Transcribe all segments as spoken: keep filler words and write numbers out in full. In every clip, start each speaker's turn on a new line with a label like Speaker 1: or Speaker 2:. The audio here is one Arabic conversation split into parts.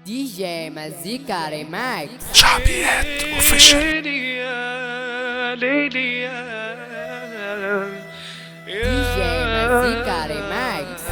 Speaker 1: دي جي مزيكا ريماكس
Speaker 2: شعبيات اوفيشال.
Speaker 1: دي جي مزيكا ريماكس.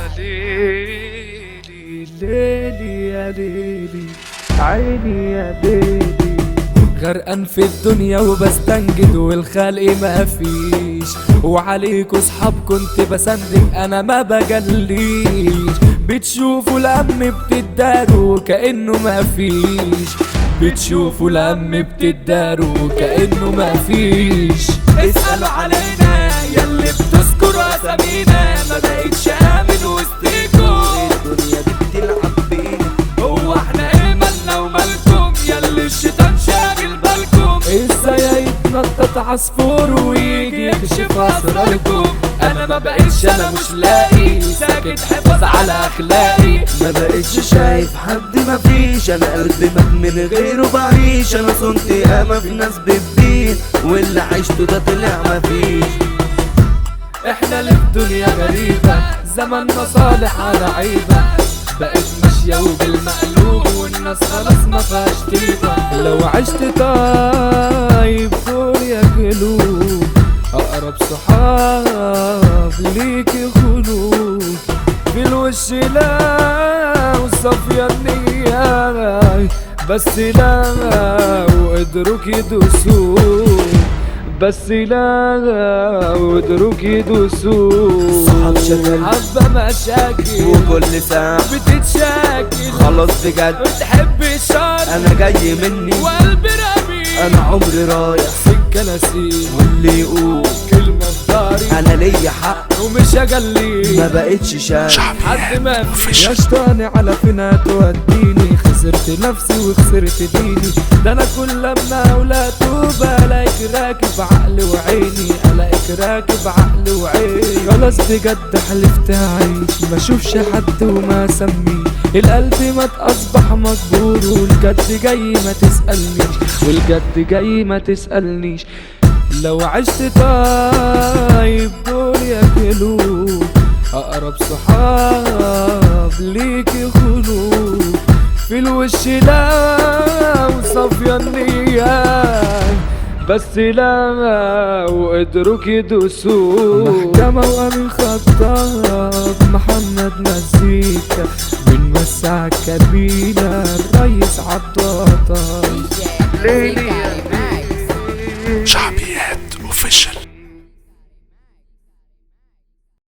Speaker 3: ليلي يا ليلي عيني يا ليلي، غرقان في الدنيا وبستنجد والخلق ما فيش، وعليكوا صحاب كنت بسندك انا ما بجليش، بتشوفوا الهم بتداروا كأنه ما فيش، بتشوفوا الهم بتداروا كأنه ما فيش. اسألوا علينا ياللي بتذكروا اسامينا، ما بقتش امن وسطيكوا، الدنيا دي بتلعب بينا، هو احنا ايه مالنا ومالكم ياللي الشيطان شاغل بالكم، ازاي يتنطط عصفور ويجي يكشف اسراركم، انا ما بقتش انا مش لاقي ساكت حفاظ على اخلاقي،
Speaker 4: ما بقتش شايف حد ما فيش، انا قلبي مات من غيره بعيش، انا صنت ياما في ناس بتبين واللي عشته ده طلع ما فيش.
Speaker 3: احنا اللي في دنيا غريبة زمن مصالح على عيبة، بقت ماشية وبالمقلوب والناس خلاص ما فيهاش طيبة، لو عشت طيب دول يا قلوب اقرب صحاب ليك يخونوك، في الوش لا وصافية النية بس لا وقدروك يدوسوك، بس لا وقدروك يدوسوك،
Speaker 4: صحاب شغال
Speaker 3: حبة مشاكل
Speaker 4: وكل ساعة
Speaker 3: بتتشاكل،
Speaker 4: خلاص بجد
Speaker 3: بتحب الشر
Speaker 4: انا جاي مني
Speaker 3: وقلبي رميل،
Speaker 4: انا عمري رايح
Speaker 3: سكة نسيم
Speaker 4: واللي يقول
Speaker 3: كلمة في داري
Speaker 4: انا ليا حق
Speaker 3: ومش اجلي،
Speaker 4: ما بقتش شايف
Speaker 3: حد ما في يشطاني على فينا توديني، خسرت نفسي وخسرت ديني، ده انا كل لما اولاد توبة الاقيك راكب عقلي وعيني، الاقيك راكب عقلي وعيني، خلاص بجد حلفت اعيش ما اشوفش حد وما اسميه، القلب مات اصبح مجبور والجد جاي ما تسألنيش، والجد جاي ما تسألنيش، لو عشت طيب دول يا قلوب اقرب صحاب ليك يخونوك، في الوش لا وصافية النية بس لا وقدروك يدوسوك، محكمة وامين خطاب محمد مزيكا بنمسع كابينة الريس عبد
Speaker 1: دي جي مزيكا ريماكس.
Speaker 2: شعبيات اوفيشال.